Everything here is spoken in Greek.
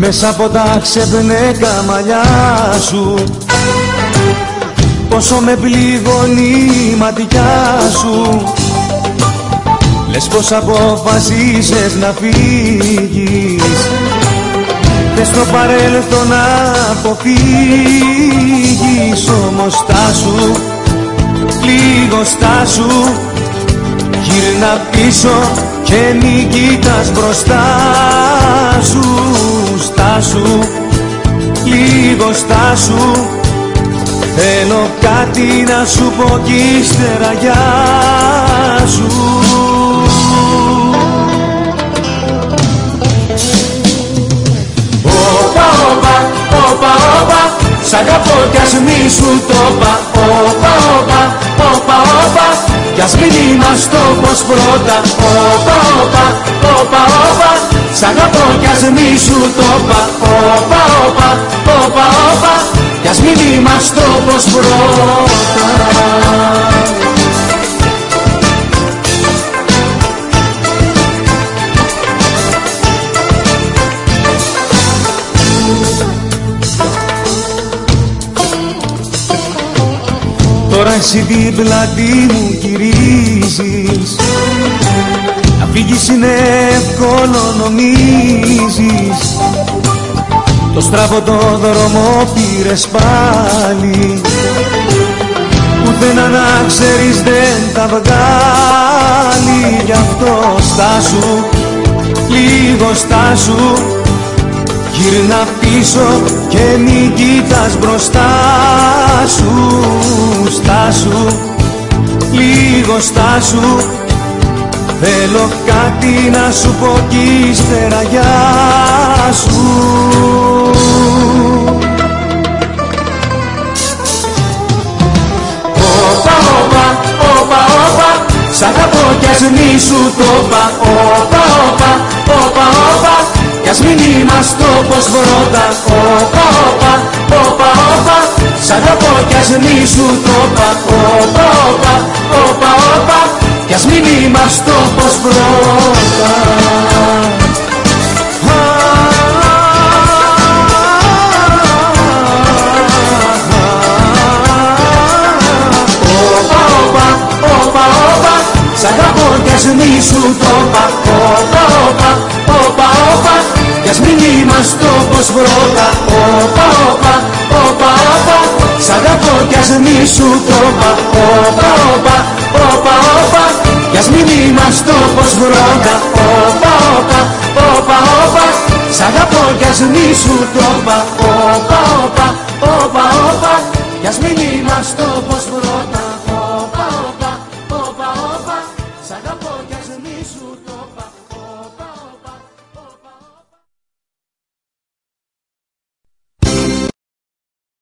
μέσα από τα ξεπνέκα μαλλιά σου. Πόσο με πληγώνει η ματιά σου. Λες πως αποφασίζεις να φύγεις. Θες το παρέλθον να αποφύγεις. Όμως στάσου, λίγο στάσου. Γύρνα πίσω και μην κοιτάς μπροστά σου. Στάσου, λίγο στάσου. Θέλω κάτι να σου πω κι ύστερα γεια σου. Όπα, όπα, όπα, όπα, σ' αγαπώ κι ας μη σου το πα. Όπα, όπα, όπα, όπα, κι ας μην είμαστε όπως πρώτα. Όπα, όπα, όπα, όπα, σ' αγαπώ κι ας μη σου το πα. Όπα, όπα, όπα, όπα, κι ας μην είμαστε όπως πρώτα. Τώρα εσύ την πλάτη μου γυρίζεις. Να φύγεις είναι εύκολο νομίζεις. Το στραβό το δρόμο πήρες πάλι. Πουθενά να ξέρεις δεν τα βγάλει. Γι' αυτό στάσου, λίγο στάσου. Γύρνα πίσω και μην κοιτάς μπροστά σου. Στάσου, λίγο στάσου. Θέλω κάτι να σου πω κι ύστερα γεια σου. Όπα, όπα, όπα, όπα, σ' αγαπώ κι ας μη σου το πα. Όπα, όπα, όπα, όπα, κι ας μην είμαστε όπως πρώτα. Όπα, όπα, όπα, όπα, σ' αγαπώ κι ας μη σου το πα. Όπα, όπα, όπα, όπα, κι ας μην είμαστε όπως πρώτα. Όπα, όπα, όπα, όπα, σ' αγαπώ κι ας μη σου το πα. Όπα, όπα, όπα, όπα, κι ας μην είμαστε όπως πρώτα. Όπα, όπα, όπα, όπα, σ' αγαπώ κι ας μη σου το πα. Όπα, όπα, όπα, όπα, κι ας μην είμαστε όπως πρώτα. Όπα, όπα, όπα, όπα, σ' αγαπώ κι ας μη σου το πα. Όπα, όπα, όπα, όπα, κι ας μην είμαστε όπως πρώτα.